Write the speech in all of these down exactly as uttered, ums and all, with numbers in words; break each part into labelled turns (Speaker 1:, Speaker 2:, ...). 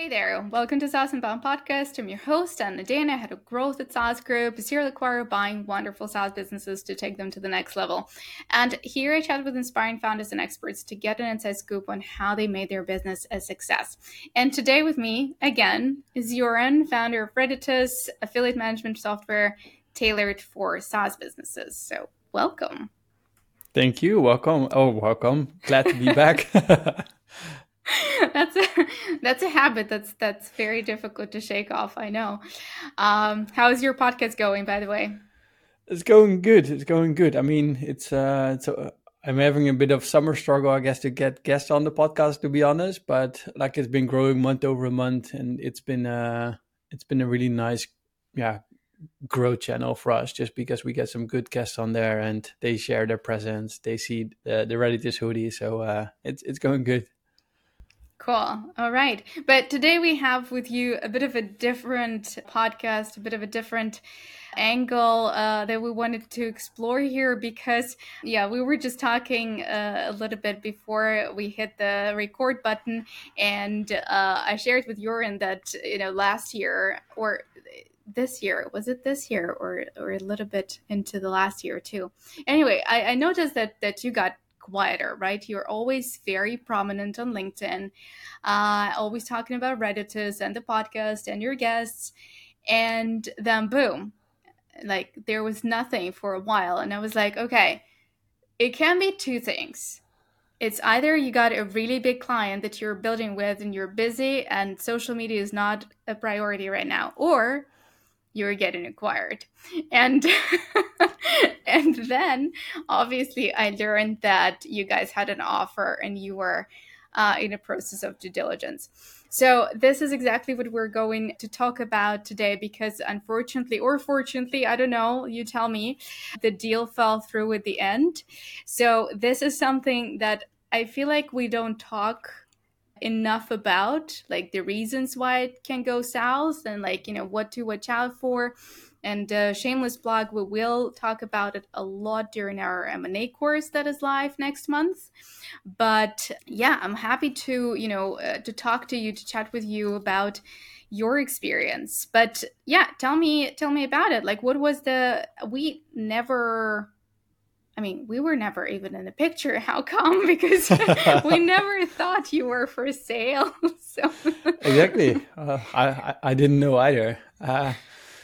Speaker 1: Hey there, welcome to SaaS and Bound Podcast. I'm your host, Anna Dana, head of growth at SaaS Group, a serial acquirer buying wonderful SaaS businesses to take them to the next level. And here I chat with inspiring founders and experts to get an inside scoop on how they made their business a success. And today with me, again, is Joran, founder of Redditus, affiliate management software tailored for SaaS businesses. So welcome.
Speaker 2: Thank you. Welcome. Oh, welcome. Glad to be back.
Speaker 1: that's a that's a habit that's that's very difficult to shake off. I know. Um, how's your podcast going, by the way?
Speaker 2: It's going good. It's going good. I mean, it's uh, it's uh, I'm having a bit of summer struggle, I guess, to get guests on the podcast, to be honest. But like, it's been growing month over month, and it's been uh, it's been a really nice, yeah, growth channel for us, just because we get some good guests on there, and they share their presence. They see the the Redditus hoodie, so uh, it's it's going good.
Speaker 1: Cool. All right. But today we have with you a bit of a different podcast, a bit of a different angle uh, that we wanted to explore here because, yeah, we were just talking uh, a little bit before we hit the record button. And uh, I shared with Joran that, you know, last year or this year, was it this year or, or a little bit into the last year too? Anyway, I, I noticed that, that you got quieter, right? You're always very prominent on LinkedIn, uh, always talking about Redditus and the podcast and your guests. And then boom, like there was nothing for a while. And I was like, okay, it can be two things. It's either you got a really big client that you're building with and you're busy and social media is not a priority right now, or you're getting acquired. And and then obviously I learned that you guys had an offer and you were uh, in a process of due diligence. So this is exactly what we're going to talk about today, because unfortunately, or fortunately, I don't know, you tell me, the deal fell through at the end. So this is something that I feel like we don't talk enough about, like the reasons why it can go south and like, you know, what to watch out for. And uh, shameless plug, we will talk about it a lot during our M and A course that is live next month. But yeah, I'm happy to, you know, uh, to talk to you, to chat with you about your experience. But yeah, tell me, tell me about it. Like, what was the, we never, I mean, we were never even in the picture. How come? Because we never thought you were for sale. So
Speaker 2: Exactly. Uh, I, I I didn't know either. Uh,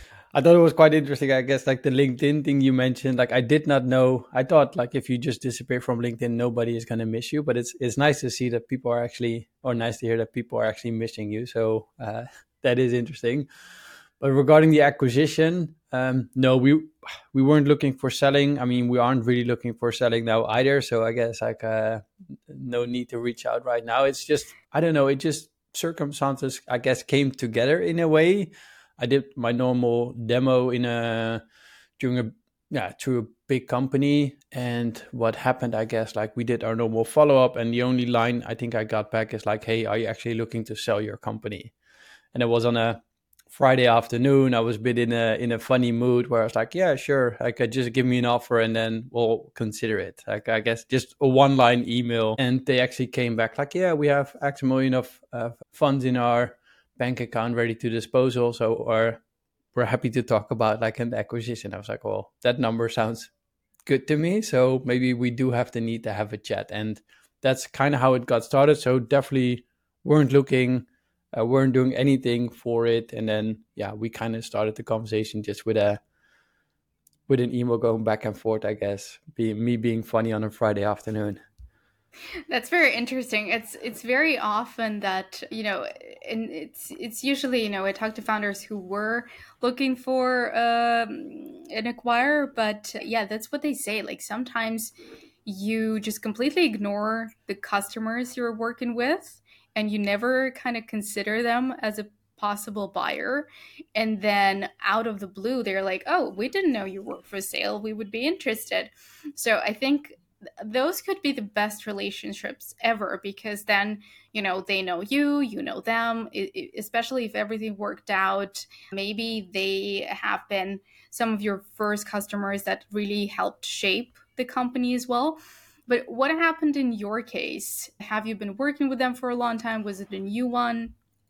Speaker 2: I thought it was quite interesting. I guess like the LinkedIn thing you mentioned. Like I did not know. I thought like if you just disappear from LinkedIn, nobody is gonna miss you. But it's it's nice to see that people are actually, or nice to hear that people are actually missing you. So uh, that is interesting. But regarding the acquisition, um, no, we we weren't looking for selling. I mean, we aren't really looking for selling now either. So I guess like uh, no need to reach out right now. It's just, I don't know. It just circumstances, I guess, came together in a way. I did my normal demo in a during a yeah to a big company, and what happened, I guess, like we did our normal follow up, and the only line I think I got back is like, "Hey, are you actually looking to sell your company?" And it was on a Friday afternoon. I was a bit in a in a funny mood where I was like, yeah, sure, like uh, just give me an offer and then we'll consider it. Like I guess just a one line email, and they actually came back like, yeah, we have X million of uh, funds in our bank account ready to disposal, so or we're happy to talk about like an acquisition. I was like, well, that number sounds good to me, so maybe we do have the need to have a chat, and that's kind of how it got started. So definitely weren't looking uh, weren't doing anything for it, and then yeah, we kind of started the conversation just with a with an email going back and forth, I guess, being me being funny on a Friday afternoon.
Speaker 1: that's very interesting. It's it's very often that, you know, and it's it's usually, you know, I talk to founders who were looking for um, an acquirer, but yeah, that's what they say. Like sometimes you just completely ignore the customers you're working with and you never kind of consider them as a possible buyer, and then out of the blue they're like, oh, we didn't know you were for sale, we would be interested. So I think those could be the best relationships ever, because then, you know, they know you, you know them, it, it, especially if everything worked out. Maybe they have been some of your first customers that really helped shape the company as well. But what happened in your case? Have you been working with them for a long time? Was it a new one?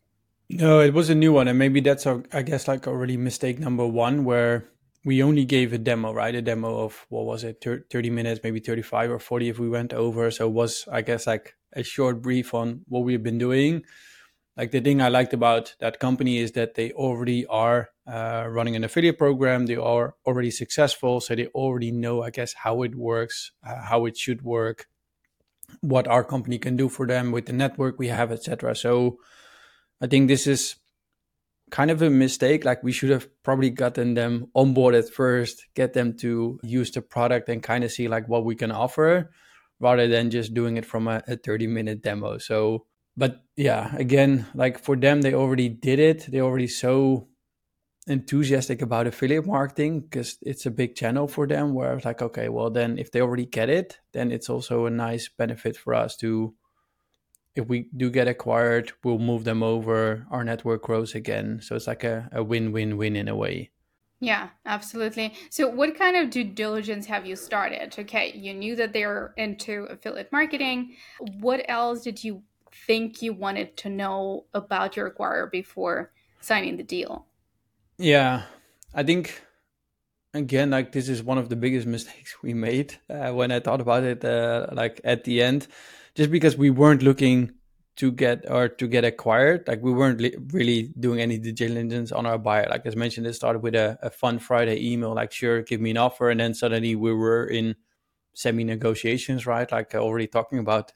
Speaker 2: No, it was a new one, and maybe that's a, I guess like already mistake number one, where we only gave a demo, right? A demo of what was it, thir- thirty minutes, maybe thirty-five or forty if we went over. So it was, I guess, like a short brief on what we've been doing. Like the thing I liked about that company is that they already are uh, running an affiliate program. They are already successful, so they already know, I guess, how it works, uh, how it should work, what our company can do for them with the network we have, et cetera. So I think this is kind of a mistake. Like we should have probably gotten them onboarded first, get them to use the product and kind of see like what we can offer rather than just doing it from a, a thirty minute demo. So, but yeah, again, like for them, they already did it. They already so enthusiastic about affiliate marketing because it's a big channel for them where I was like, okay, well then if they already get it, then it's also a nice benefit for us to, if we do get acquired, we'll move them over, our network grows again. So it's like a, a win-win-win in a way.
Speaker 1: Yeah, absolutely. So, what kind of due diligence have you started? Okay, you knew that they're into affiliate marketing. What else did you think you wanted to know about your acquirer before signing the deal?
Speaker 2: Yeah, I think again, like this is one of the biggest mistakes we made uh, when I thought about it, uh, like at the end, just because we weren't looking to get or to get acquired. Like we weren't li- really doing any due diligence on our buyer. Like as mentioned, it started with a, a fun Friday email, like sure, give me an offer, and then suddenly we were in semi negotiations, right? Like already talking about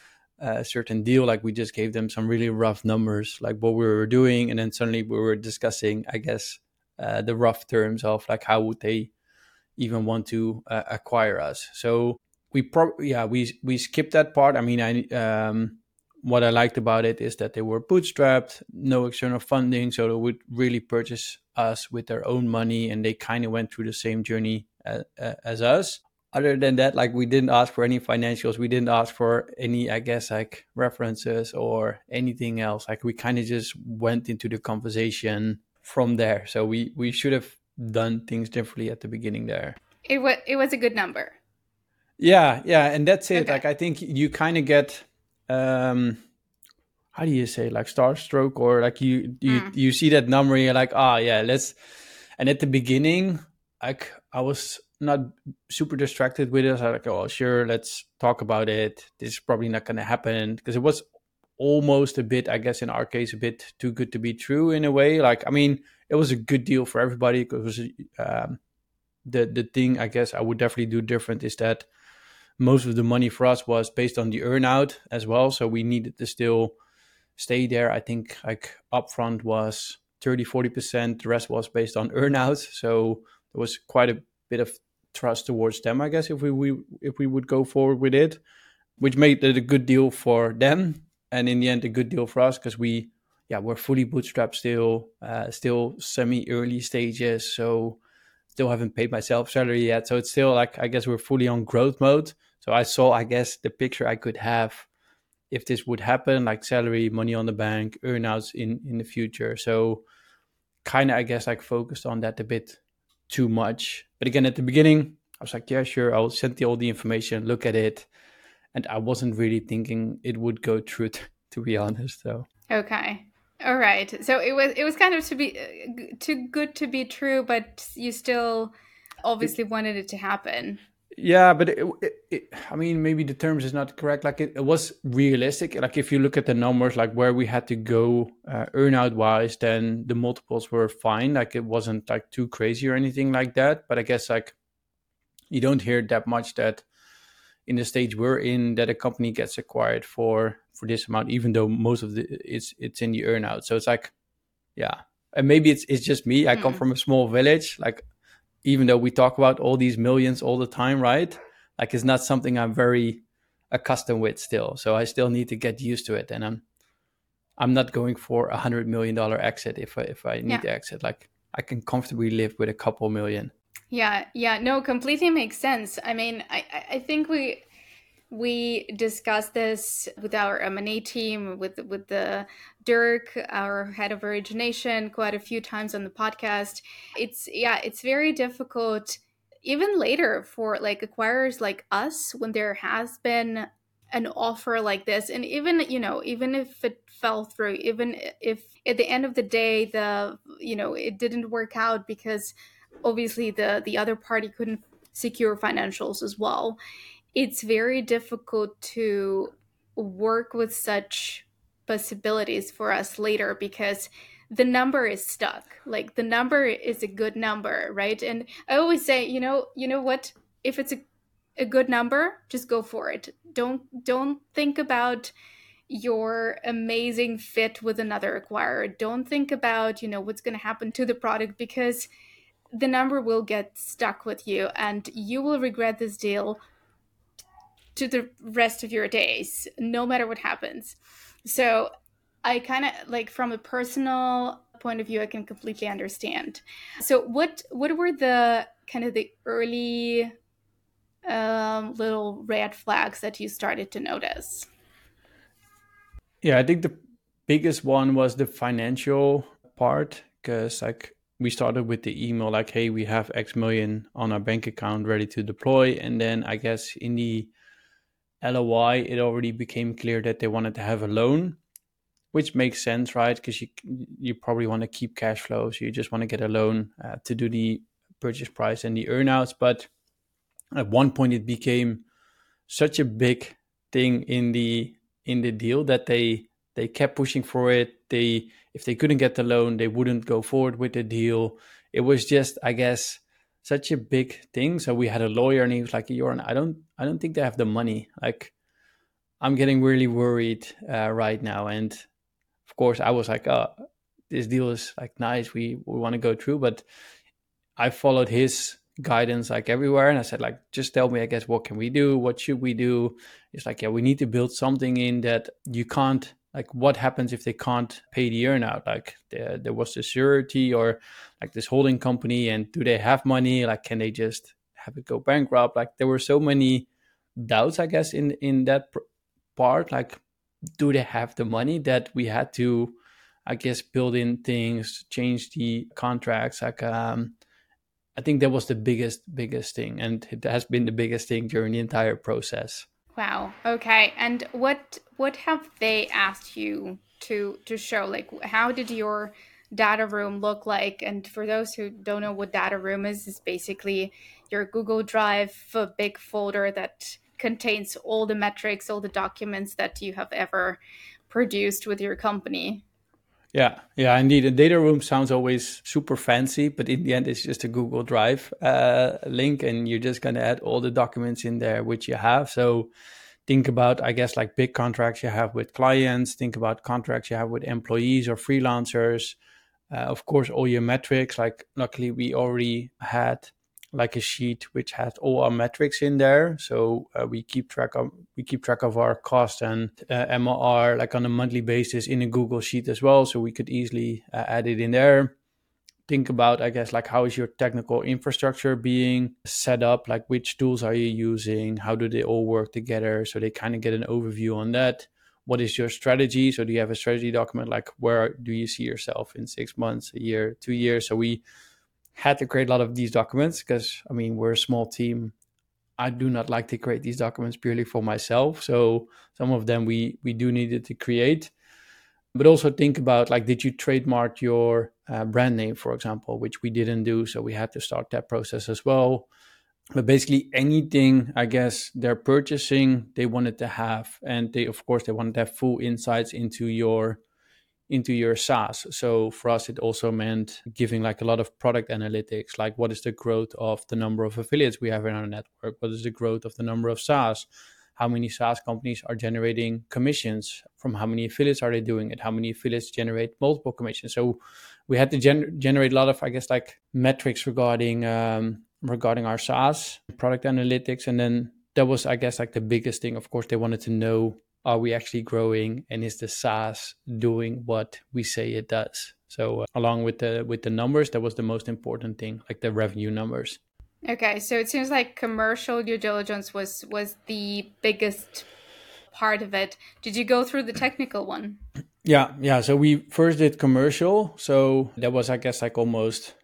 Speaker 2: a certain deal. Like we just gave them some really rough numbers, like what we were doing, and then suddenly we were discussing, I guess, uh, the rough terms of like how would they even want to uh, acquire us. So we probably yeah we we skipped that part. I mean, I um, what I liked about it is that they were bootstrapped, no external funding, so they would really purchase us with their own money, and they kind of went through the same journey as, as us. Other than that, like we didn't ask for any financials, we didn't ask for any, I guess, like references or anything else. Like we kind of just went into the conversation from there. So we we should have done things differently at the beginning there.
Speaker 1: It was it was a good number.
Speaker 2: Yeah, yeah, and that's it.
Speaker 1: Okay.
Speaker 2: Like I think you kind of get um how do you say, like starstruck, or like you you
Speaker 1: Mm.
Speaker 2: you see that number and you're like, ah, yeah, let's. And at the beginning, like I was not super distracted with it. I was like, oh, sure, let's talk about it. This is probably not going to happen because it was almost a bit, I guess, in our case, a bit too good to be true in a way. Like, I mean, it was a good deal for everybody because um, the the thing I guess I would definitely do different is that most of the money for us was based on the earnout as well. So we needed to still stay there. I think like upfront was thirty, forty percent. The rest was based on earnouts. So there was quite a bit of trust towards them, I guess, if we, we if we would go forward with it, which made it a good deal for them. And in the end, a good deal for us because we, yeah, we're fully bootstrapped still, uh, still semi early stages. So still haven't paid myself salary yet. So it's still like, I guess we're fully on growth mode. So I saw, I guess, the picture I could have if this would happen, like salary, money on the bank, earnouts in in the future. So kind of, I guess, like focused on that a bit too much. But again, at the beginning, I was like, yeah, sure, I'll send you all the information, look at it, and I wasn't really thinking it would go through. T- to be honest, though.
Speaker 1: Okay. All right. So it was it was kind of to be uh, too good to be true, but you still
Speaker 2: It,
Speaker 1: obviously wanted it to happen.
Speaker 2: yeah, but it, it, it, I mean, maybe the terms is not correct. Like it, it was realistic. Like if you look at the numbers, like where we had to go uh, earnout wise, then the multiples were fine. Like it wasn't like too crazy or anything like that. But I guess like you don't hear that much that in the stage we're in that a company gets acquired for for this amount, even though most of the it's it's in the earnout. So it's like, yeah, and maybe it's it's just me. I come
Speaker 1: Mm.
Speaker 2: from a small village. Like even though we talk about all these millions all the time, right? Like it's not something I'm very accustomed with still. So I still need to get used to it. And I'm I'm not going for a hundred million dollar exit if I, if I need
Speaker 1: Yeah.
Speaker 2: to exit. Like I can comfortably live with a couple million.
Speaker 1: Yeah. Yeah. No, completely makes sense. I mean, I I I think we we discussed this with our M and A team, with with the Dirk, our head of origination, quite a few times on the podcast. It's yeah, it's very difficult even later for like acquirers like us when there has been an offer like this, and even, you know, even if it fell through, even if at the end of the day the, you know, it didn't work out because obviously the the other party couldn't secure financials as well, it's very difficult to work with such possibilities for us later because the number is stuck. Like the number is a good number, right? And I always say, you know, you know what? If it's a, a good number, just go for it. Don't don't think about your amazing fit with another acquirer. Don't think about, you know, what's going to happen to the product, because the number will get stuck with you and you will regret this deal to the rest of your days, no matter what happens. So I kind of like, from a personal point of view, I can completely understand. So what what were the kind of the early um, little red flags that you started to notice?
Speaker 2: Yeah, I think the biggest one was the financial part, because like we started with the email like, hey, we have X million on our bank account ready to deploy. And then I guess in the L O I, it already became clear that they wanted to have a loan, which makes sense, right? Because you you probably want to keep cash flow, so you just want to get a loan uh, to do the purchase price and the earnouts. But at one point, it became such a big thing in the in the deal that they they kept pushing for it. They, if they couldn't get the loan, they wouldn't go forward with the deal. It was just, I guess, such a big thing. So we had a lawyer, and he was like, "Joran, I don't I don't think they have the money. Like, I'm getting really worried uh, right now." And of course, I was like, "Oh, this deal is like nice. We we want to go through." But I followed his guidance like everywhere, and I said, like, just tell me, I guess, what can we do? What should we do? It's like, yeah, we need to build something in that you can't, like, what happens if they can't pay the earnout? Like, there, there was the surety or like this holding company, and do they have money? Like, can they just have it go bankrupt? Like, there were so many doubts, I guess, in in that pr- part. Like, do they have the money, that we had to, I guess, build in things, change the contracts. Like, um, I think that was the biggest, biggest thing. And it has been the biggest thing during the entire process.
Speaker 1: Wow. Okay. And what what have they asked you to to show? Like, how did your data room look like? And for those who don't know what data room is, is basically your Google Drive, a big folder that contains all the metrics, all the documents that you have ever produced with your company.
Speaker 2: Yeah, yeah, indeed. A data room sounds always super fancy, but in the end, it's just a Google Drive uh, link, and you're just going to add all the documents in there which you have. So think about, I guess, like big contracts you have with clients, think about contracts you have with employees or freelancers. Uh, of course, all your metrics. Like, luckily, we already had like a sheet which has all our metrics in there. So uh, we keep track of we keep track of our cost and uh, M R R like on a monthly basis in a Google Sheet as well. So we could easily uh, add it in there. Think about, I guess, like, how is your technical infrastructure being set up? Like, which tools are you using? How do they all work together? So they kind of get an overview on that. What is your strategy? So do you have a strategy document? Like, where do you see yourself in six months, a year, two years? So we had to create a lot of these documents because, I mean, we're a small team. I do not like to create these documents purely for myself. So some of them we we do needed to create. But also think about, like, did you trademark your uh, brand name, for example, which we didn't do. So we had to start that process as well. But basically anything, I guess, they're purchasing, they wanted to have. And they, of course, they wanted to have full insights into your into your SaaS. So for us, it also meant giving like a lot of product analytics, like what is the growth of the number of affiliates we have in our network? What is the growth of the number of SaaS? How many SaaS companies are generating commissions? From how many affiliates are they doing it? How many affiliates generate multiple commissions? So we had to gen- generate a lot of, I guess, like metrics regarding um, regarding our SaaS product analytics. And then that was, I guess, like the biggest thing. Of course, they wanted to know, are we actually growing, and is the SaaS doing what we say it does? So uh, along with the with the numbers, that was the most important thing, like the revenue numbers.
Speaker 1: Okay, so it seems like commercial due diligence was was the biggest part of it. Did you go through the technical one?
Speaker 2: Yeah, yeah. So we first did commercial. So that was, I guess, like almost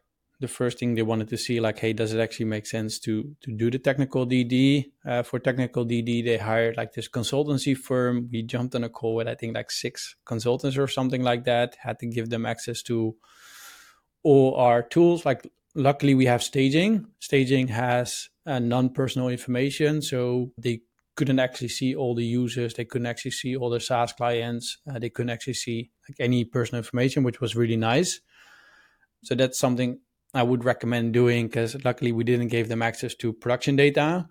Speaker 2: the first thing they wanted to see, like, hey, does it actually make sense to to do the technical D D? Uh, for technical D D, they hired like this consultancy firm. We jumped on a call with, I think, like six consultants or something like that. Had to give them access to all our tools. Like, luckily, we have staging. Staging has uh, non-personal information, so they couldn't actually see all the users. They couldn't actually see all the SaaS clients. Uh, they couldn't actually see like any personal information, which was really nice. So that's something I would recommend doing, because luckily we didn't give them access to production data.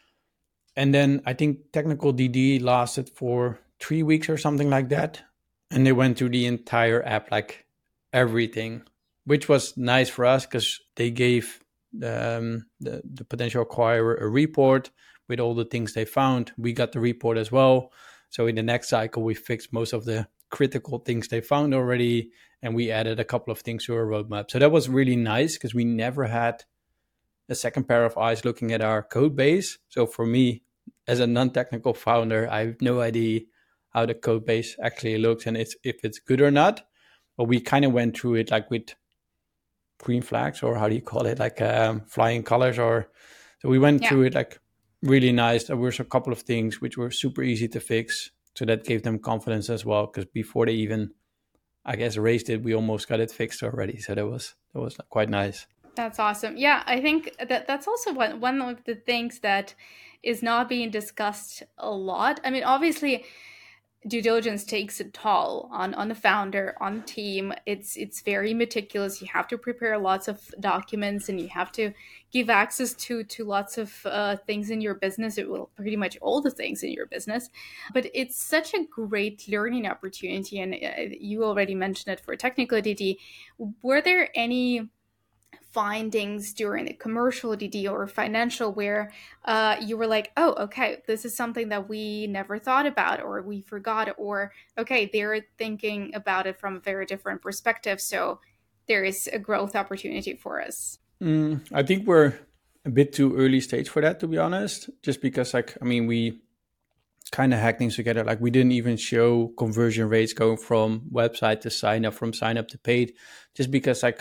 Speaker 2: And then I think technical D D lasted for three weeks or something like that. And they went through the entire app, like everything, which was nice for us because they gave um, the, the potential acquirer a report with all the things they found. We got the report as well. So in the next cycle, we fixed most of the critical things they found already, and we added a couple of things to our roadmap. So that was really nice because we never had a second pair of eyes looking at our code base. So for me, as a non-technical founder, I have no idea how the code base actually looks and it's, if it's good or not. But we kind of went through it like with green flags, or how do you call it, like um, flying colors, or so we went yeah. through it like really nice. There were a couple of things which were super easy to fix. So that gave them confidence as well, because before they even, I guess, raised it, we almost got it fixed already. So that was that was quite nice.
Speaker 1: That's awesome. Yeah, I think that that's also one, one of the things that is not being discussed a lot. I mean, obviously, due diligence takes a toll on, on the founder, on the team. It's it's very meticulous. You have to prepare lots of documents, and you have to give access to to lots of uh, things in your business. It will pretty much all the things in your business. But it's such a great learning opportunity. And uh, you already mentioned it for technical D D. Were there any findings during the commercial D D or financial where uh, you were like, oh, okay, this is something that we never thought about, or we forgot, or okay, they're thinking about it from a very different perspective, so there is a growth opportunity for us?
Speaker 2: Mm, I think we're a bit too early stage for that, to be honest, just because, like, I mean, we kind of hack things together. Like, we didn't even show conversion rates going from website to sign up, from sign up to paid, just because, like,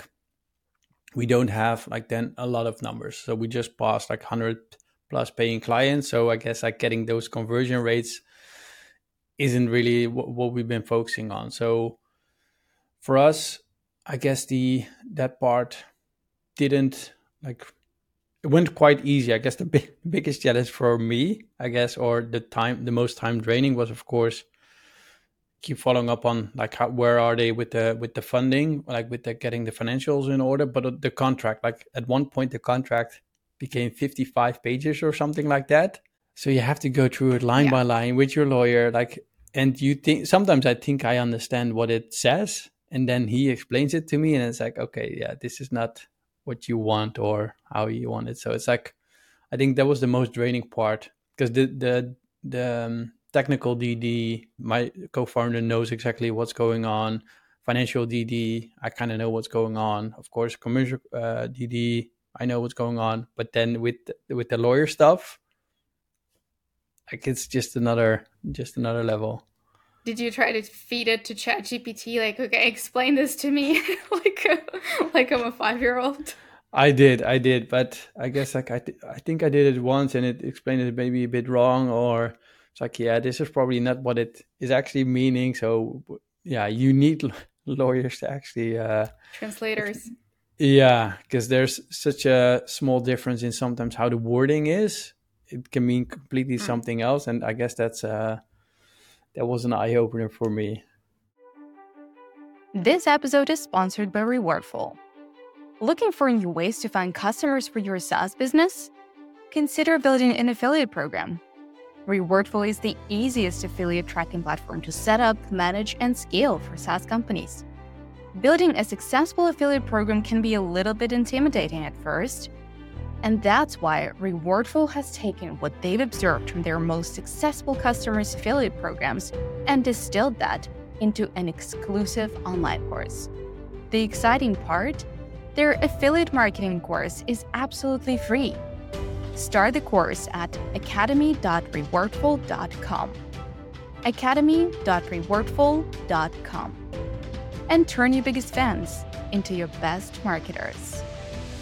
Speaker 2: we don't have like then a lot of numbers. So we just passed like one hundred plus paying clients. So I guess like getting those conversion rates isn't really w- what we've been focusing on. So for us, I guess the that part didn't like, it went quite easy. I guess the big, biggest challenge for me, I guess, or the time, the most time draining was, of course, keep following up on like how, where are they with the with the funding, like with the getting the financials in order. But the contract, like at one point the contract became fifty-five pages or something like that, so you have to go through it line yeah. by line with your lawyer, like, and you think sometimes I think I understand what it says, and then he explains it to me, and it's like, okay, yeah, this is not what you want or how you want it. So it's like, I think that was the most draining part, because the the the um, technical D D, my co-founder knows exactly what's going on. Financial D D, I kind of know what's going on. Of course, commercial uh, D D, I know what's going on. But then with with the lawyer stuff, like it's just another just another level.
Speaker 1: Did you try to feed it to ChatGPT? Like, okay, explain this to me, like a, like I'm a five-year-old.
Speaker 2: I did, I did, but I guess like I th- I think I did it once, and it explained it maybe a bit wrong, or it's like, yeah, this is probably not what it is actually meaning. So yeah, you need l- lawyers to actually uh,
Speaker 1: translators.
Speaker 2: Yeah, because there's such a small difference in sometimes how the wording is. It can mean completely mm. something else, and I guess that's uh, that was an eye opener for me.
Speaker 3: This episode is sponsored by Rewardful. Looking for new ways to find customers for your SaaS business? Consider building an affiliate program. Rewardful is the easiest affiliate tracking platform to set up, manage, and scale for SaaS companies. Building a successful affiliate program can be a little bit intimidating at first, and that's why Rewardful has taken what they've observed from their most successful customers' affiliate programs and distilled that into an exclusive online course. The exciting part? Their affiliate marketing course is absolutely free. Start the course at academy dot rewardful dot com. academy dot rewardful dot com. And turn your biggest fans into your best marketers.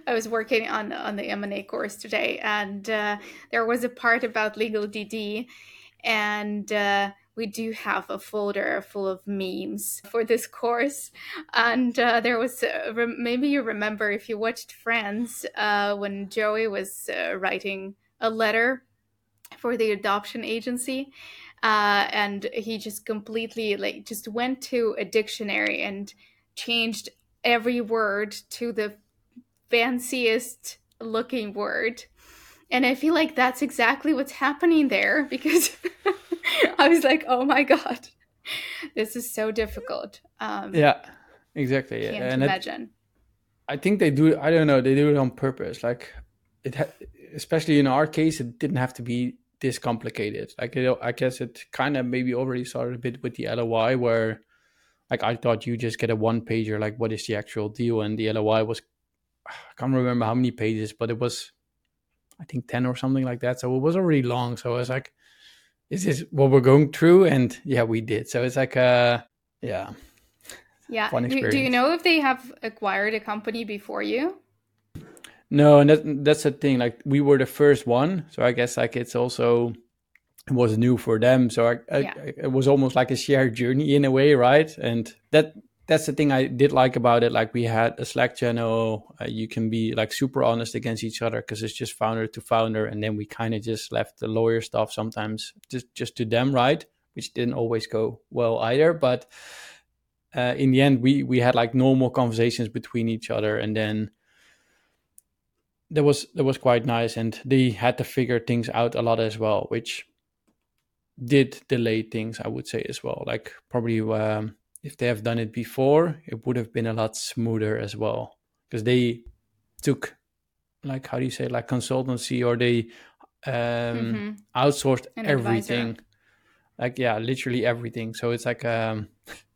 Speaker 1: I was working on on the M and A course today, and uh, there was a part about legal D D, and uh, we do have a folder full of memes for this course. And uh, there was uh, re- maybe you remember if you watched Friends uh, when Joey was uh, writing a letter for the adoption agency. Uh, and he just completely like just went to a dictionary and changed every word to the fanciest looking word. And I feel like that's exactly what's happening there, because I was like, oh my God, this is so difficult. Um,
Speaker 2: Yeah, exactly. Yeah.
Speaker 1: Can't
Speaker 2: And it,
Speaker 1: imagine.
Speaker 2: I think they do, I don't know, they do it on purpose. Like it, ha- especially in our case, it didn't have to be this complicated. Like, you know, I guess it kind of maybe already started a bit with the L O I, where like I thought you just get a one pager, like what is the actual deal? And the L O I was, I can't remember how many pages, but it was, I think ten or something like that. So it was already long. So I was like, is this what we're going through? And yeah, we did. So it's like, uh, yeah.
Speaker 1: Yeah.
Speaker 2: Fun
Speaker 1: Do, do you
Speaker 2: experience.
Speaker 1: know if they have acquired a company before you?
Speaker 2: No, and that, that's the thing. Like we were the first one, so I guess like it's also it was new for them. So I, I,
Speaker 1: Yeah.
Speaker 2: it was almost like a shared journey in a way, right? And that that's the thing I did like about it. Like we had a Slack channel. Uh, you can be like super honest against each other because it's just founder to founder, and then we kind of just left the lawyer stuff sometimes just just to them, right? Which didn't always go well either, but. Uh, in the end, we we had like normal conversations between each other, and then that was that was quite nice. And they had to figure things out a lot as well, which did delay things, I would say as well. Like probably um, if they have done it before, it would have been a lot smoother as well, because they took like how do you say like consultancy, or they um,
Speaker 1: Mm-hmm.
Speaker 2: outsourced
Speaker 1: An
Speaker 2: everything.
Speaker 1: advisor.
Speaker 2: Like yeah, literally everything. So it's like um,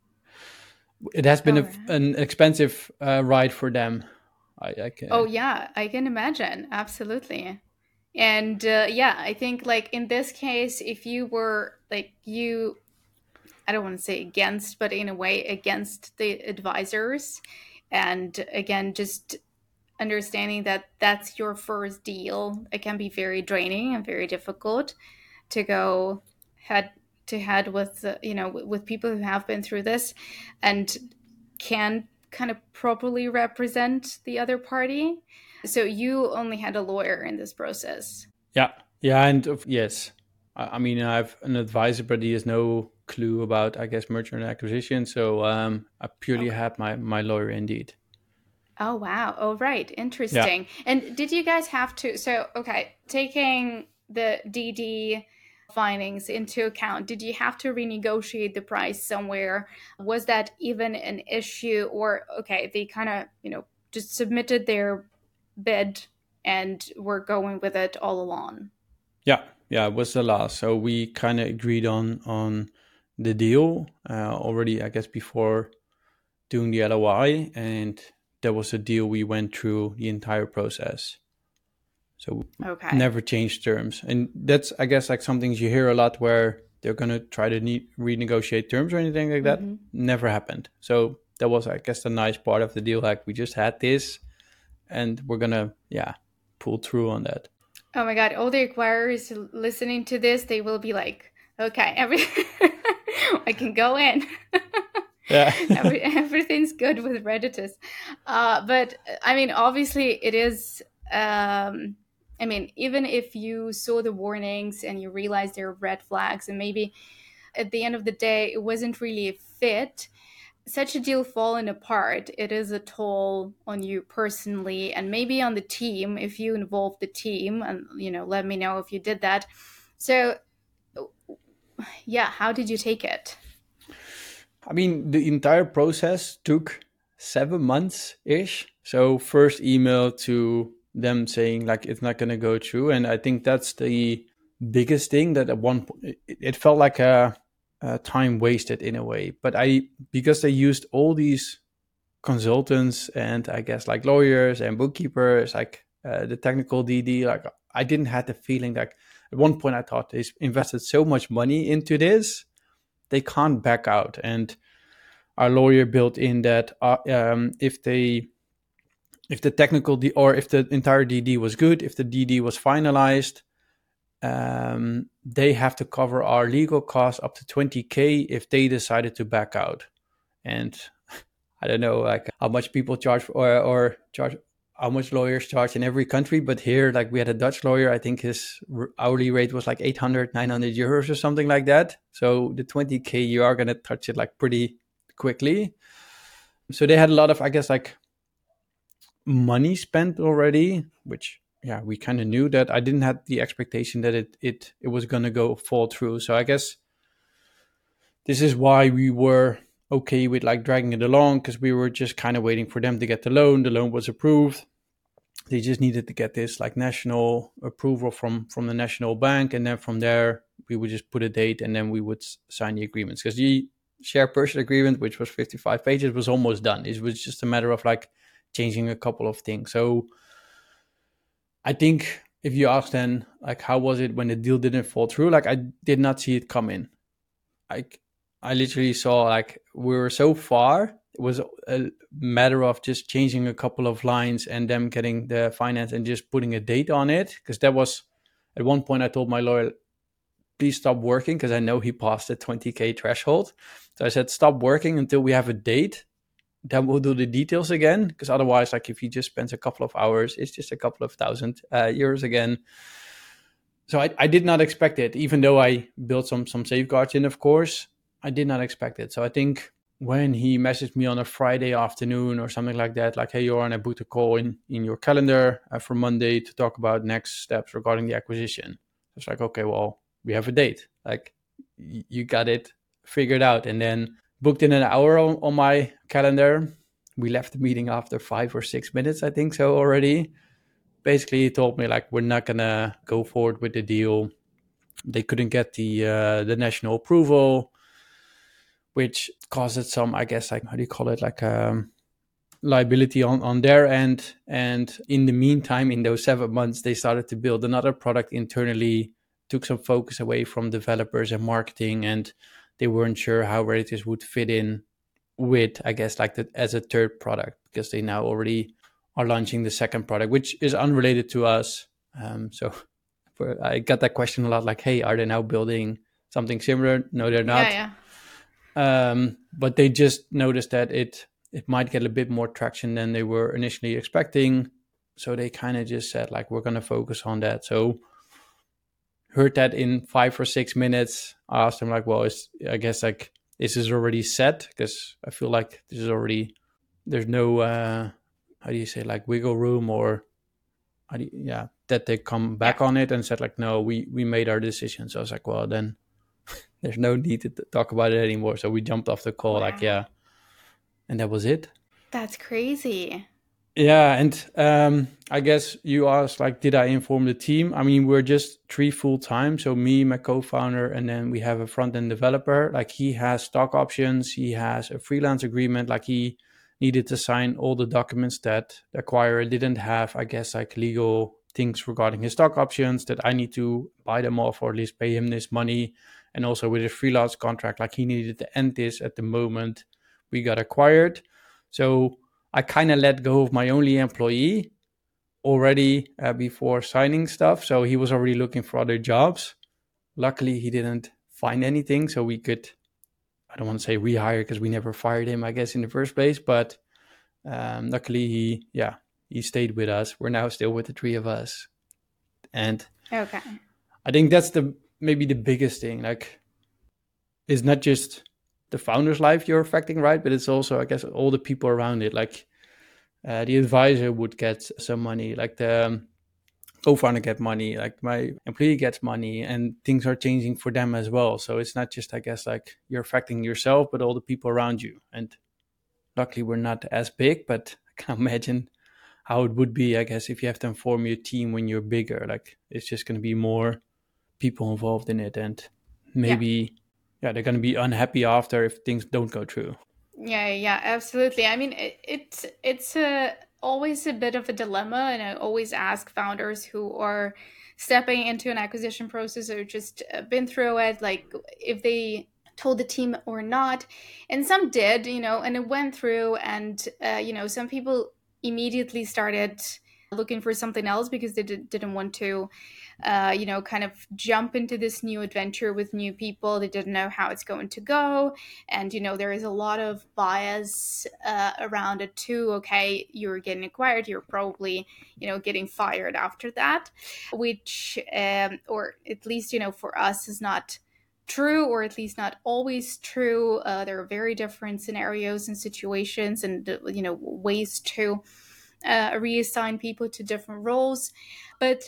Speaker 2: it has been
Speaker 1: Oh,
Speaker 2: a,
Speaker 1: right.
Speaker 2: an expensive uh, ride for them. I, I can.
Speaker 1: Oh yeah, I can imagine. Absolutely. And uh, yeah, I think like in this case, if you were like you, I don't want to say against, but in a way against the advisors, and again, just understanding that that's your first deal, it can be very draining and very difficult to go head to head with uh, you know with people who have been through this and can kind of properly represent the other party. So you only had a lawyer in this process.
Speaker 2: Yeah, yeah, and of, yes, I, I mean I have an advisor, but he has no clue about, I guess, merger and acquisition. So um, I purely
Speaker 1: Okay.
Speaker 2: had my my lawyer indeed.
Speaker 1: Oh wow. Oh right.
Speaker 2: Yeah,
Speaker 1: Interesting. And did you guys have to so okay, taking the D D findings into account, did you have to renegotiate the price somewhere? Was that even an issue, or okay, they kind of, you know, just submitted their bid and were going with it all along?
Speaker 2: yeah, yeah. It was the last, so we kind of agreed on on the deal uh, already, I guess, before doing the L O I, and that was a deal we went through the entire process. So
Speaker 1: Okay.
Speaker 2: never changed terms. And that's, I guess, like some things you hear a lot where they're going to try to ne- renegotiate terms or anything like that.
Speaker 1: Mm-hmm.
Speaker 2: Never happened. So that was, I guess, the nice part of the deal. Like we just had this and we're going to, yeah, pull through on that.
Speaker 1: Oh my God, all the acquirers listening to this, they will be like, okay, every I can go in.
Speaker 2: Yeah.
Speaker 1: Every, everything's good with Redditus. Uh, but I mean, obviously it is, um, I mean, even if you saw the warnings and you realized there are red flags and maybe at the end of the day, it wasn't really a fit, such a deal falling apart, it is a toll on you personally and maybe on the team if you involve the team, and you know, let me know if you did that. So yeah, how did you take it?
Speaker 2: I mean, the entire process took seven months ish. So first email to them saying like it's not going to go through, and I think that's the biggest thing that at one point it, it felt like a, a time wasted in a way. But I because they used all these consultants and I guess like lawyers and bookkeepers, like uh, the technical D D, like I didn't have the feeling like at one point I thought they invested so much money into this, they can't back out. And our lawyer built in that uh, um, if they if the technical D or if the entire D D was good, if the D D was finalized, um, they have to cover our legal costs up to twenty K if they decided to back out. And I don't know like how much people charge or, or charge how much lawyers charge in every country, but here, like we had a Dutch lawyer, I think his hourly rate was like eight hundred, nine hundred euros or something like that. So the twenty K, you are going to touch it like pretty quickly. So they had a lot of, I guess, like money spent already, which, yeah, we kind of knew that. I didn't have the expectation that it it it was going to go fall through. So I guess this is why we were okay with like dragging it along, because we were just kind of waiting for them to get the loan. The loan was approved. They just needed to get this like national approval from, from the national bank. And then from there, we would just put a date and then we would sign the agreements. Because the share purchase agreement, which was fifty-five pages, was almost done. It was just a matter of like changing a couple of things. So I think if you ask then, like, how was it when the deal didn't fall through? Like, I did not see it come in. Like, I literally saw like we were so far. It was a matter of just changing a couple of lines and them getting the finance and just putting a date on it. Because that was, at one point I told my lawyer, please stop working, because I know he passed the twenty K threshold. So I said, stop working until we have a date. Then we'll do the details again. Because otherwise, like if he just spends a couple of hours, it's just a couple of thousand uh, euros again. So I, I did not expect it, even though I built some some safeguards in, of course. I did not expect it. So I think when he messaged me on a Friday afternoon or something like that, like, hey, Joran, I booked a call in, in your calendar uh, for Monday to talk about next steps regarding the acquisition. It's like, okay, well, we have a date. Like, y- you got it figured out. And then booked in an hour on, on my calendar. We left the meeting after five or six minutes, I think so already. Basically, he told me, like, we're not going to go forward with the deal. They couldn't get the uh, the national approval, which caused some, I guess, like, how do you call it, like um, liability on, on their end. And in the meantime, in those seven months, they started to build another product internally, took some focus away from developers and marketing, and they weren't sure how Redditus would fit in with, I guess, like the, as a third product, because they now already are launching the second product, which is unrelated to us. Um, so for, I got that question a lot, like, hey, are they now building something similar? No, they're not.
Speaker 1: Yeah, yeah.
Speaker 2: Um, but they just noticed that it it might get a bit more traction than they were initially expecting. So they kind of just said, like, we're going to focus on that. So heard that in five or six minutes. I asked them, like, well, is, I guess, like, is this already set? Because I feel like this is already, there's no, uh, how do you say, like, wiggle room or, how do you, yeah, that they come back
Speaker 1: Yeah.
Speaker 2: on it and said, like, no, we, we made our decision. So I was like, well, then there's no need to t- talk about it anymore. So we jumped off the call,
Speaker 1: Wow.
Speaker 2: like, yeah. And that was it.
Speaker 1: That's crazy.
Speaker 2: Yeah. And um, I guess you asked, like, did I inform the team? I mean, we're just three full time. So me, my co-founder, and then we have a front-end developer. Like, he has stock options. He has a freelance agreement. Like, he needed to sign all the documents that the acquirer didn't have, I guess, like legal things regarding his stock options, that I need to buy them off or at least pay him this money. And also with a freelance contract, like, he needed to end this at the moment we got acquired. So I kind of let go of my only employee already uh, before signing stuff. So he was already looking for other jobs. Luckily, he didn't find anything. So we could, I don't want to say rehire, because we never fired him, I guess, in the first place. But um, luckily, he, yeah, he stayed with us. We're now still with the three of us. And
Speaker 1: Okay.
Speaker 2: I think that's the maybe the biggest thing. Like, it's not just the founder's life you're affecting, right? But it's also, I guess, all the people around it. Like, uh, the advisor would get some money, like the um, co-founder get money, like my employee gets money, and things are changing for them as well. So it's not just, I guess, like you're affecting yourself, but all the people around you. And luckily, we're not as big, but I can imagine how it would be, I guess, if you have to inform your team when you're bigger. Like, it's just going to be more people involved in it, and maybe yeah, yeah they're going to be unhappy after if things don't go through.
Speaker 1: Yeah, yeah, absolutely. I mean, it, it's it's a, always a bit of a dilemma, and I always ask founders who are stepping into an acquisition process or just uh, been through it, like, if they told the team or not. And some did, you know, and it went through, and uh, you know, some people immediately started looking for something else because they did, didn't want to, uh, you know, kind of jump into this new adventure with new people. They didn't know how it's going to go. And, you know, there is a lot of bias uh, around it too. Okay, you're getting acquired, you're probably, you know, getting fired after that, which, um, or at least, you know, for us is not true, or at least not always true. Uh, there are very different scenarios and situations and, you know, ways to uh, reassign people to different roles. But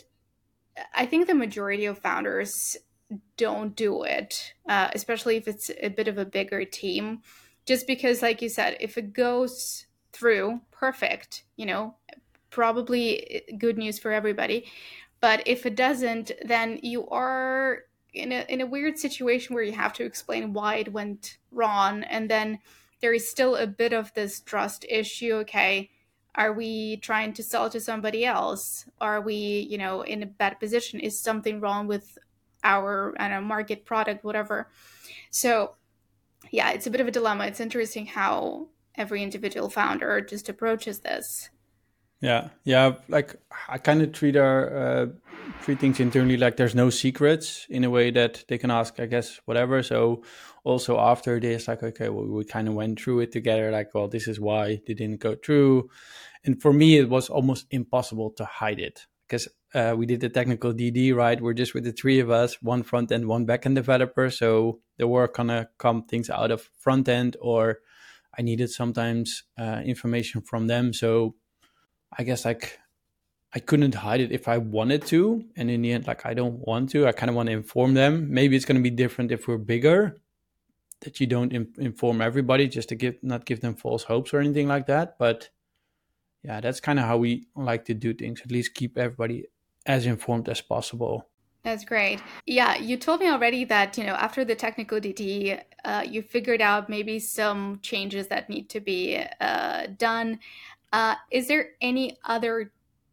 Speaker 1: I think the majority of founders don't do it, uh, especially if it's a bit of a bigger team, just because, like you said, if it goes through, perfect, you know, probably good news for everybody. But if it doesn't, then you are in a in a weird situation where you have to explain why it went wrong. And then there is still a bit of this trust issue. Okay, are we trying to sell to somebody else? Are we, you know, in a bad position? Is something wrong with our, I don't know, market, product, whatever? So yeah, it's a bit of a dilemma. It's interesting how every individual founder just approaches this.
Speaker 2: Yeah, yeah. Like I kind of treat our uh, treat things internally like there's no secrets, in a way that they can ask, I guess, whatever. So also after this, like, okay, well, we kind of went through it together. Like, well, this is why it didn't go through. And for me, it was almost impossible to hide it, because uh, we did the technical D D, right? We're just with the three of us, one front end, one back end developer. So there were kind of come things out of front end, or I needed sometimes uh, information from them. So I guess like I couldn't hide it if I wanted to. And in the end, like I don't want to. I kind of want to inform them. Maybe it's going to be different if we're bigger, that you don't in- inform everybody just to give not give them false hopes or anything like that. But yeah, that's kind of how we like to do things. At least keep everybody as informed as possible.
Speaker 1: That's great. Yeah, you told me already that, you know, after the technical D D, uh, you figured out maybe some changes that need to be uh, done. Uh, is there any other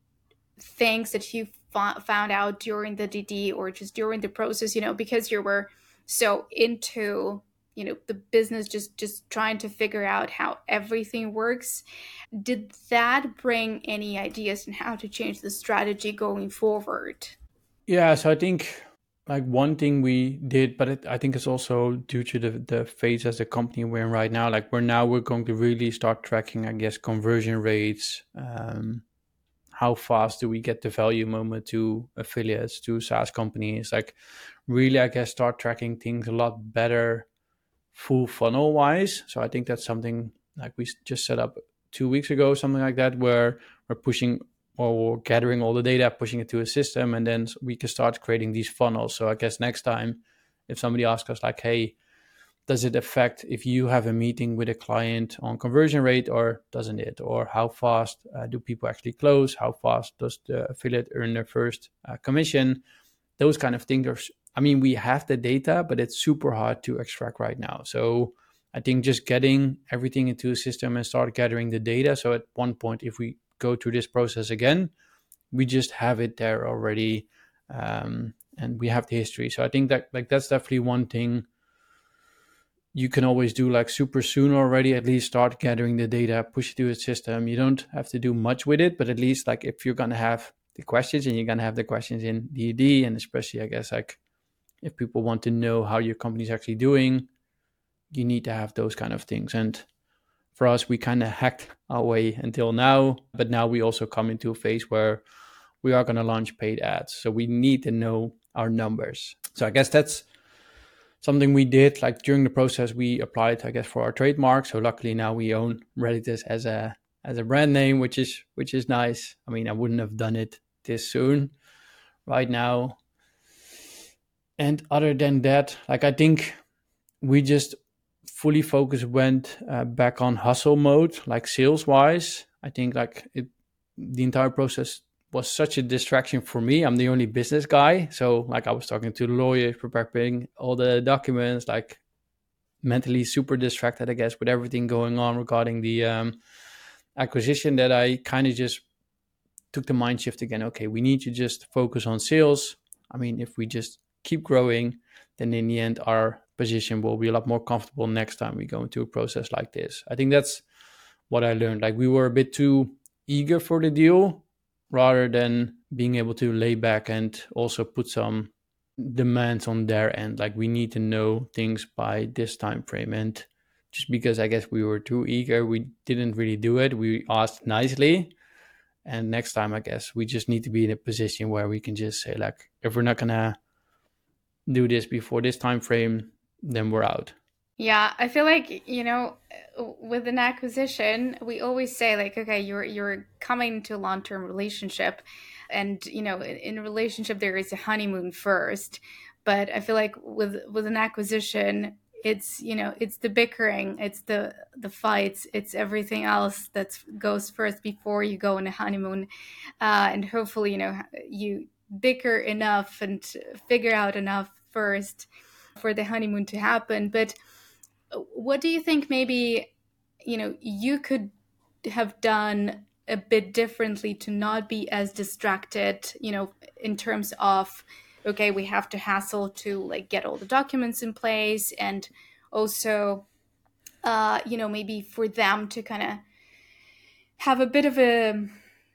Speaker 1: things that you f- found out during the D D or just during the process, you know, because you were so into, you know, the business, just, just trying to figure out how everything works? Did that bring any ideas on how to change the strategy going forward?
Speaker 2: Yeah, so I think like one thing we did, but it, I think it's also due to the the phase as a company we're in right now. Like we're now we're going to really start tracking, I guess, conversion rates. Um, how fast do we get the value moment to affiliates, to SaaS companies? Like really, I guess, start tracking things a lot better, full funnel wise. So I think that's something like we just set up two weeks ago, something like that, where we're pushing or gathering all the data, pushing it to a system, and then we can start creating these funnels. So I guess next time, if somebody asks us like, hey, does it affect if you have a meeting with a client on conversion rate, or doesn't it? Or how fast uh, do people actually close? How fast does the affiliate earn their first uh, commission? Those kind of things are, I mean, we have the data, but it's super hard to extract right now. So I think just getting everything into a system and start gathering the data. So at one point, if we go through this process again, we just have it there already, um, and we have the history. So I think that like that's definitely one thing you can always do, like super soon already. At least start gathering the data, push it to a system. You don't have to do much with it, but at least like if you're gonna have the questions, and you're gonna have the questions in D D, and especially I guess like if people want to know how your company's actually doing, you need to have those kind of things. And for us, we kind of hacked our way until now, but now we also come into a phase where we are going to launch paid ads. So we need to know our numbers. So I guess that's something we did. Like during the process, we applied, I guess, for our trademark. So luckily now we own Redditus as a as a brand name, which is which is nice. I mean, I wouldn't have done it this soon right now. And other than that, like I think we just fully focused, went uh, back on hustle mode, like sales wise. I think like it, the entire process was such a distraction for me. I'm the only business guy. So like I was talking to the lawyers, preparing all the documents, like mentally super distracted, I guess, with everything going on regarding the um, acquisition, that I kind of just took the mind shift again. Okay, we need to just focus on sales. I mean, if we just keep growing, then in the end, our position will be a lot more comfortable next time we go into a process like this. I think that's what I learned. Like we were a bit too eager for the deal rather than being able to lay back and also put some demands on their end. Like, we need to know things by this time frame. And just because I guess we were too eager, we didn't really do it. We asked nicely. And next time, I guess we just need to be in a position where we can just say, like, if we're not going to do this before this time frame, then we're out.
Speaker 1: Yeah, I feel like, you know, with an acquisition, we always say like, okay, you're you're coming to a long-term relationship, and you know, in, in a relationship there is a honeymoon first. But I feel like with with an acquisition, it's, you know, it's the bickering, it's the the fights, it's everything else that goes first before you go on a honeymoon, uh, and hopefully, you know, you bicker enough and figure out enough first for the honeymoon to happen. But what do you think maybe, you know, you could have done a bit differently to not be as distracted, you know, in terms of, okay, we have to hassle to like get all the documents in place, and also, uh, you know, maybe for them to kind of have a bit of a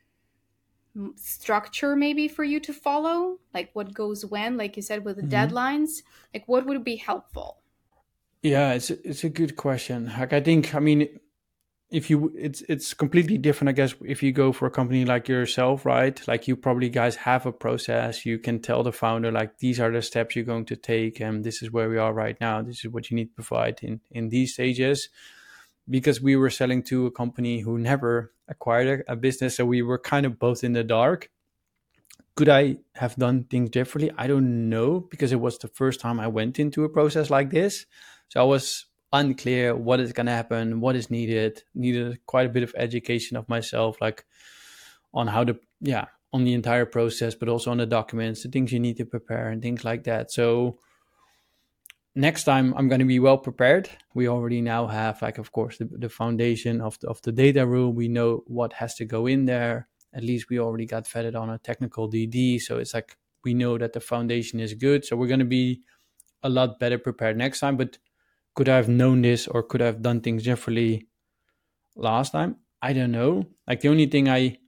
Speaker 1: structure maybe for you to follow, like what goes when, like you said, with the mm-hmm. deadlines, like what would be helpful?
Speaker 2: Yeah, it's a, it's a good question. Like, I think, I mean, if you, it's it's completely different, I guess, if you go for a company like yourself, right? Like, you probably guys have a process. You can tell the founder, like, these are the steps you're going to take, and this is where we are right now. This is what you need to provide in in these stages. Because we were selling to a company who never acquired a, a business, so we were kind of both in the dark. Could I have done things differently? I don't know, because it was the first time I went into a process like this. So I was unclear what is going to happen, what is needed, needed quite a bit of education of myself, like on how to, yeah, on the entire process, but also on the documents, the things you need to prepare and things like that. So next time I'm going to be well prepared. We already now have, like, of course, the, the foundation of the, of the data room. We know what has to go in there. At least we already got vetted on a technical D D. So it's like, we know that the foundation is good. So we're going to be a lot better prepared next time. But could I have known this, or could I have done things differently last time? I don't know. Like, the only thing I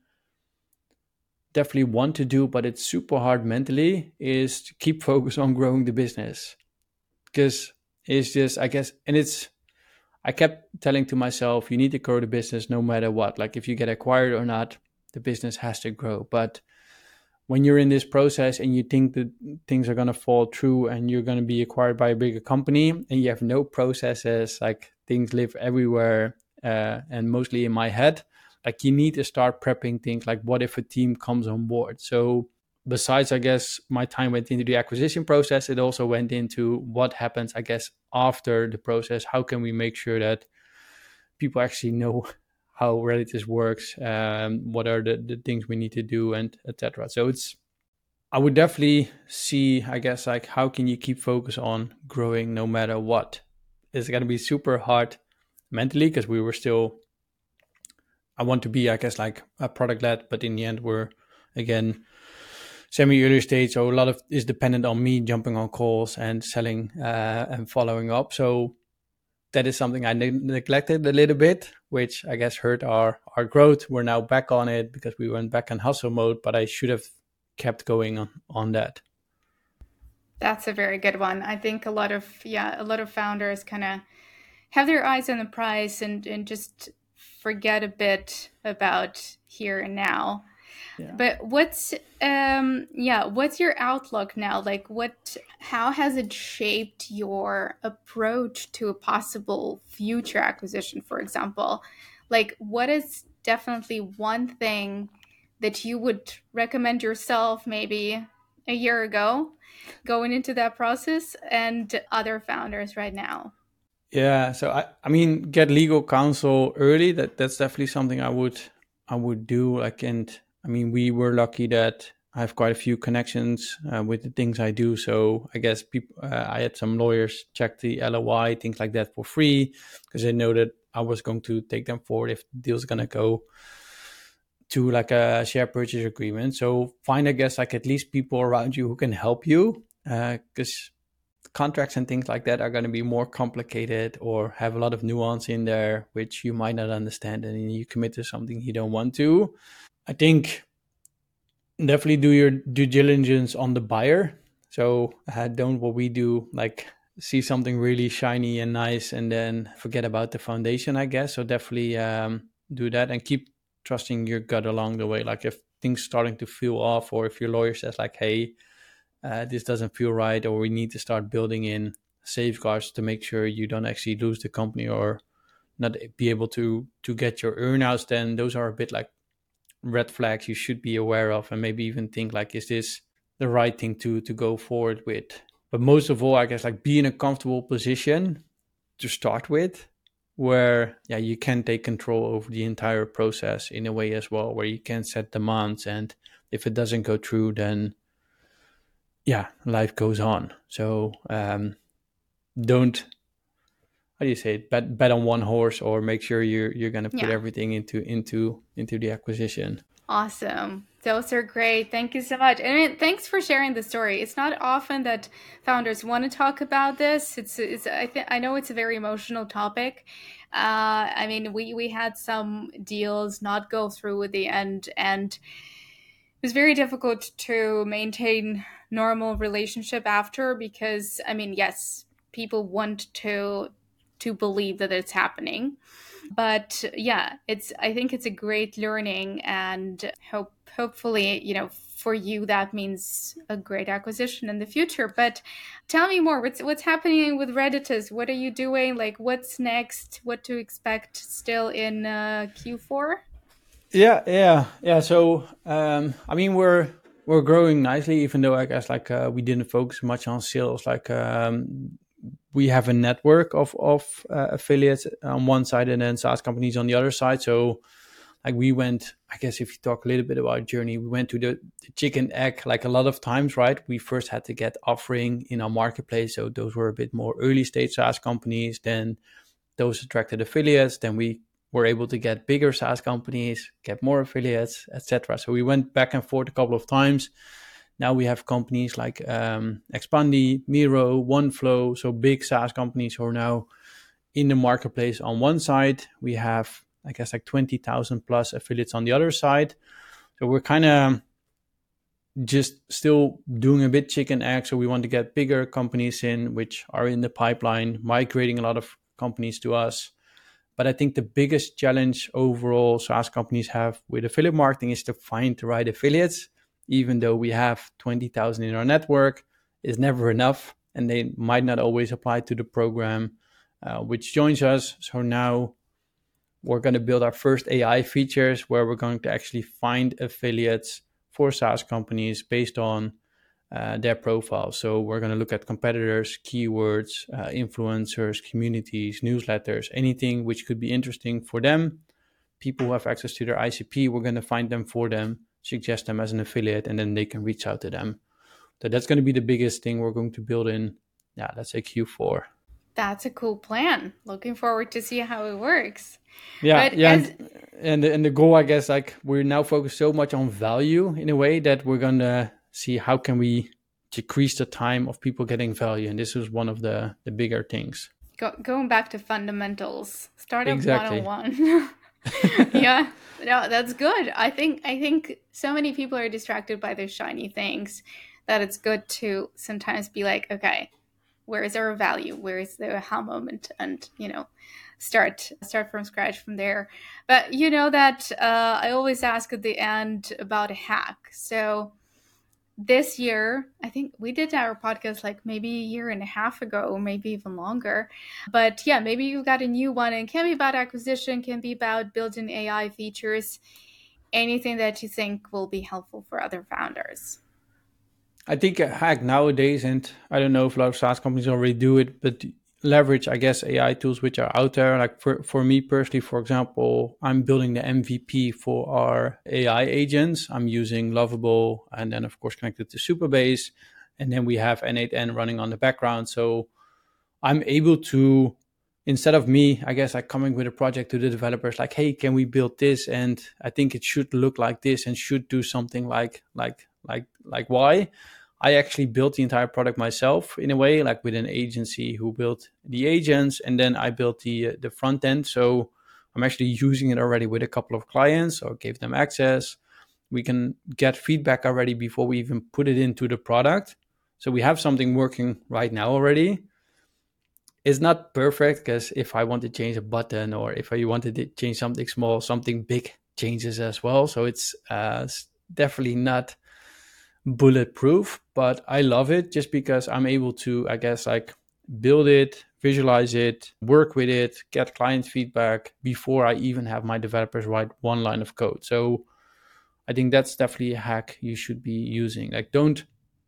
Speaker 2: definitely want to do, but it's super hard mentally, is to keep focus on growing the business. Because it's just, I guess, and it's, I kept telling to myself, you need to grow the business no matter what. Like, if you get acquired or not, the business has to grow. But when you're in this process and you think that things are going to fall through and you're going to be acquired by a bigger company and you have no processes, like, things live everywhere, uh, and mostly in my head, like, you need to start prepping things like, what if a team comes on board? So besides, I guess, my time went into the acquisition process, it also went into what happens, I guess, after the process. How can we make sure that people actually know how Rellytis works, um, what are the, the things we need to do, and et cetera. So it's, I would definitely see, I guess, like, how can you keep focus on growing no matter what? It's going to be super hard mentally, because we were still, I want to be, I guess, like a product led, but in the end we're, again, semi early stage. So a lot of is dependent on me jumping on calls and selling uh, and following up. So that is something I ne- neglected a little bit, which I guess hurt our, our growth. We're now back on it because we went back in hustle mode, but I should have kept going on, on that.
Speaker 1: That's a very good one. I think a lot of, yeah, a lot of founders kind of have their eyes on the prize and, and just forget a bit about here and now. Yeah. But what's, um, yeah, what's your outlook now? Like, what, how has it shaped your approach to a possible future acquisition, for example? Like, what is definitely one thing that you would recommend yourself maybe a year ago going into that process, and other founders right now?
Speaker 2: Yeah, so I, I mean, get legal counsel early. That that's definitely something I would I would do. Like, and I mean, we were lucky that I have quite a few connections uh, with the things I do. So I guess people, uh, I had some lawyers check the L O I, things like that, for free, because they know that I was going to take them forward if the deal's going to go to like a share purchase agreement. So find, I guess, like at least people around you who can help you, because uh, contracts and things like that are going to be more complicated or have a lot of nuance in there, which you might not understand, and you commit to something you don't want to. I think definitely do your due diligence on the buyer. So uh, don't what we do, like see something really shiny and nice and then forget about the foundation, I guess. So definitely um, do that and keep trusting your gut along the way. Like if things starting to feel off, or if your lawyer says like, hey, uh, this doesn't feel right, or we need to start building in safeguards to make sure you don't actually lose the company or not be able to to get your earnouts, then those are a bit like red flags you should be aware of, and maybe even think like, is this the right thing to to go forward with? But most of all, I guess, like be in a comfortable position to start with, where yeah you can take control over the entire process in a way as well, where you can set demands, and if it doesn't go through, then yeah, life goes on. So um, don't, how do you say it, bet bet on one horse, or make sure you're you're gonna put
Speaker 1: Yeah.
Speaker 2: everything into into into the acquisition.
Speaker 1: Awesome. Those are great. Thank you so much. And thanks for sharing the story. It's not often that founders want to talk about this. It's, it's I think I know it's a very emotional topic. Uh, I mean, we, we had some deals not go through at the end, and it was very difficult to maintain normal relationship after, because, I mean, yes, people want to to believe that it's happening. But yeah, it's I think it's a great learning, and hope hopefully, you know, for you that means a great acquisition in the future. But tell me more. What's what's happening with Redditus? What are you doing? Like, what's next? What to expect still in uh, Q four?
Speaker 2: Yeah, yeah, yeah. So um, I mean, we're we're growing nicely, even though I guess like uh, we didn't focus much on sales. Like um, we have a network of of uh, affiliates on one side and then SaaS companies on the other side. So like we went, I guess if you talk a little bit about journey, we went to the, the chicken egg like a lot of times, right? We first had to get offering in our marketplace. So those were a bit more early stage SaaS companies. Then those attracted affiliates. Then we were able to get bigger SaaS companies, get more affiliates, et cetera. So we went back and forth a couple of times. Now we have companies like um, Expandi, Miro, OneFlow, so big SaaS companies who are now in the marketplace on one side. We have, I guess, like twenty thousand plus affiliates on the other side. So we're kind of just still doing a bit chicken egg. So we want to get bigger companies in, which are in the pipeline, migrating a lot of companies to us. But I think the biggest challenge overall SaaS companies have with affiliate marketing is to find the right affiliates. Even though we have twenty thousand in our network, is never enough, and they might not always apply to the program uh, which joins us. So now we're going to build our first A I features where we're going to actually find affiliates for SaaS companies based on uh, their profile. So we're going to look at competitors, keywords, uh, influencers, communities, newsletters, anything which could be interesting for them. People who have access to their I C P, we're going to find them for them, suggest them as an affiliate, and then they can reach out to them. So that's going to be the biggest thing we're going to build in, yeah, let's say Q four.
Speaker 1: That's a cool plan. Looking forward to see how it works.
Speaker 2: Yeah,
Speaker 1: but
Speaker 2: yeah,
Speaker 1: as...
Speaker 2: and, and the, and the goal, I guess, like we're now focused so much on value in a way that we're going to see how can we decrease the time of people getting value, and this is one of the the bigger things.
Speaker 1: Go, going back to fundamentals, startup
Speaker 2: Exactly.
Speaker 1: one oh one. Yeah, no, that's good. I think I think so many people are distracted by those shiny things that it's good to sometimes be like, okay, where is our value? Where is the aha moment? And, you know, start start from scratch from there. But you know that uh, I always ask at the end about a hack. So this year, I think we did our podcast like maybe a year and a half ago, maybe even longer. But yeah, maybe you got a new one, and it can be about acquisition, can be about building A I features, anything that you think will be helpful for other founders.
Speaker 2: I think a hack nowadays, and I don't know if a lot of SaaS companies already do it, but leverage, I guess, A I tools which are out there. Like for, for me personally, for example, I'm building the M V P for our A I agents. I'm using Lovable and then, of course, connected to Supabase. And then we have N eight N running on the background. So I'm able to, instead of me, I guess, like coming with a project to the developers, like, hey, can we build this? And I think it should look like this and should do something like, like, like, like Y. I actually built the entire product myself in a way, like with an agency who built the agents, and then I built the uh, the front end. So I'm actually using it already with a couple of clients, or gave them access. We can get feedback already before we even put it into the product. So we have something working right now already. It's not perfect, because if I want to change a button, or if I wanted to change something small, something big changes as well. So it's uh, definitely not bulletproof, but I love it just because I'm able to, I guess, like build it, visualize it, work with it, get client feedback before I even have my developers write one line of code. So I think that's definitely a hack you should be using. Like, don't,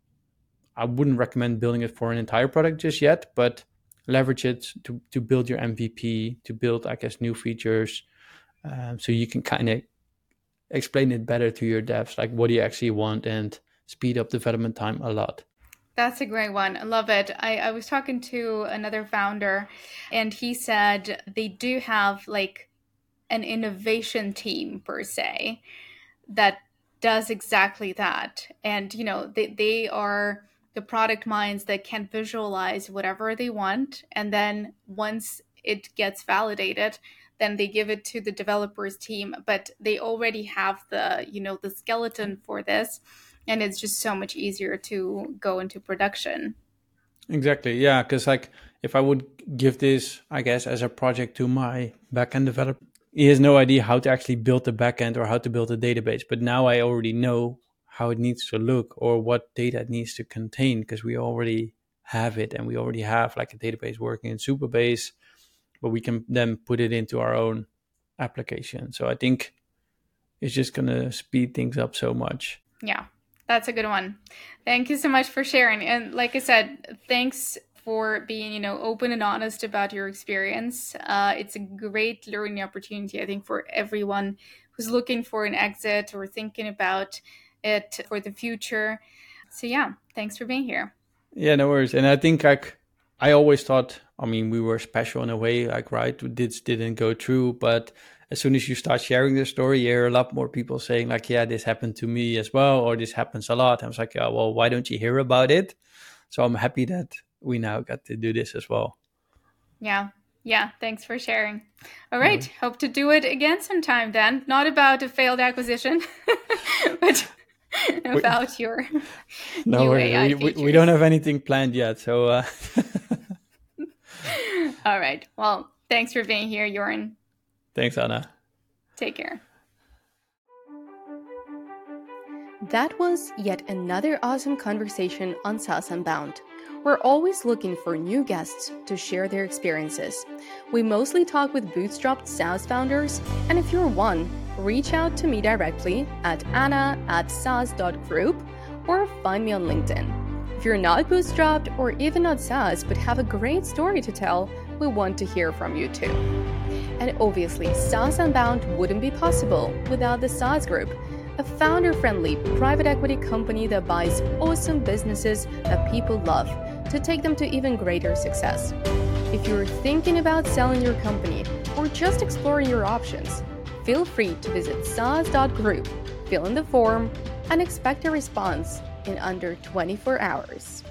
Speaker 2: I wouldn't recommend building it for an entire product just yet, but leverage it to, to build your M V P, to build, I guess, new features. Um, so you can kind of explain it better to your devs, like what do you actually want, and speed up development time a lot.
Speaker 1: That's a great one. I love it. I, I was talking to another founder, and he said they do have like an innovation team per se that does exactly that. And, you know, they, they are the product minds that can visualize whatever they want. And then once it gets validated, then they give it to the developers team, but they already have the, you know, the skeleton for this. And it's just so much easier to go into production.
Speaker 2: Exactly. Yeah. Because like if I would give this, I guess, as a project to my backend developer, he has no idea how to actually build the backend or how to build a database. But now I already know how it needs to look or what data it needs to contain, because we already have it, and we already have like a database working in Supabase, but we can then put it into our own application. So I think it's just going to speed things up so much.
Speaker 1: Yeah. That's a good one. Thank you so much for sharing. And like I said, thanks for being, you know, open and honest about your experience. Uh, it's a great learning opportunity, I think, for everyone who's looking for an exit or thinking about it for the future. So yeah, thanks for being here.
Speaker 2: Yeah, no worries. And I think like I always thought, I mean, we were special in a way, like, right, this didn't go through, but as soon as you start sharing the story, you hear a lot more people saying like, yeah, this happened to me as well, or this happens a lot. I was like, yeah, well, why don't you hear about it? So I'm happy that we now got to do this as well.
Speaker 1: Yeah. Yeah. Thanks for sharing. All right. No. Hope to do it again sometime then. Not about a failed acquisition, but about we, your
Speaker 2: no,
Speaker 1: new
Speaker 2: we,
Speaker 1: A I
Speaker 2: we, we, we don't have anything planned yet. So, uh...
Speaker 1: all right. Well, thanks for being here, Jorn.
Speaker 2: Thanks, Anna.
Speaker 1: Take care.
Speaker 3: That was yet another awesome conversation on SaaS Unbound. We're always looking for new guests to share their experiences. We mostly talk with bootstrapped SaaS founders, and if you're one, reach out to me directly at anna at saas dot group or find me on LinkedIn. If you're not bootstrapped or even not SaaS but have a great story to tell, we want to hear from you too. And obviously, SaaS Unbound wouldn't be possible without the SaaS Group, a founder-friendly private equity company that buys awesome businesses that people love to take them to even greater success. If you're thinking about selling your company or just exploring your options, feel free to visit saas dot group, fill in the form, and expect a response in under twenty-four hours.